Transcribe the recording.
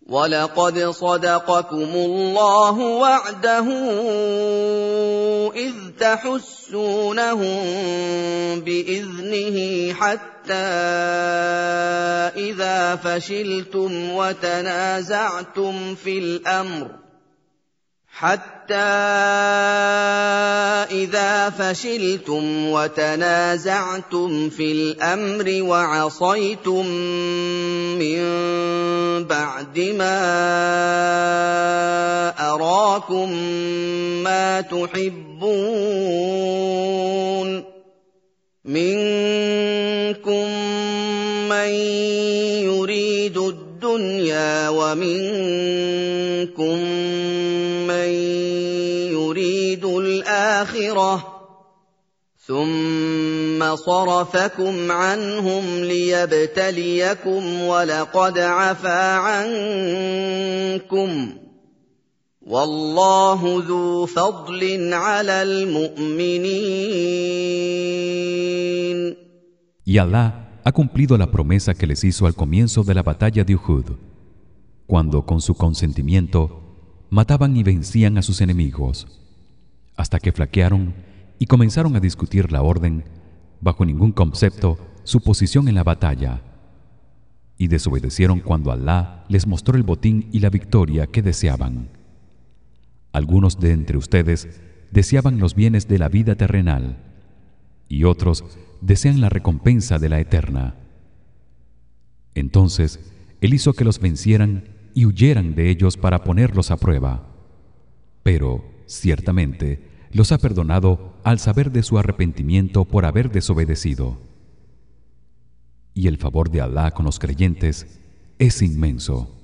وَلَقَدْ صَدَقَكُمُ اللَّهُ وَعْدَهُ إِذْ تَحُسُّونَهُم بِإِذْنِهِ حَتَّىٰ إِذَا فَشِلْتُمْ وَتَنَازَعْتُمْ فِي الْأَمْرِ وَعَصَيْتُم مِّن بَعْدِ مَا أَرَاكُم مَّا تُحِبُّونَ مِنكُم مَّن يُرِيدُ الدُّنْيَا وَمِنكُم مَّن يُرِيدُ الْآخِرَةَ ۚ ثُمَّ صَرَفَكُمْ عَنْهُمْ لِيَبْتَلِيَكُمْ وَلَقَدْ عَفَا عَنكُمْ ۗ وَاللَّهُ ذُو فَضْلٍ عَلَى الْمُؤْمِنِينَ. Y Alá ha cumplido la promesa que les hizo al comienzo de la batalla de Uhud, cuando con su consentimiento mataban y vencían a sus enemigos, hasta que flaquearon y comenzaron a discutir la orden, bajo ningún concepto, su posición en la batalla, y desobedecieron cuando Alá les mostró el botín y la victoria que deseaban. Algunos de entre ustedes deseaban los bienes de la vida terrenal, y otros desean la recompensa de la eterna. Entonces él hizo que los vencieran y huyeran de ellos para ponerlos a prueba, pero ciertamente los ha perdonado al saber de su arrepentimiento por haber desobedecido. Y el favor de Alá con los creyentes es inmenso.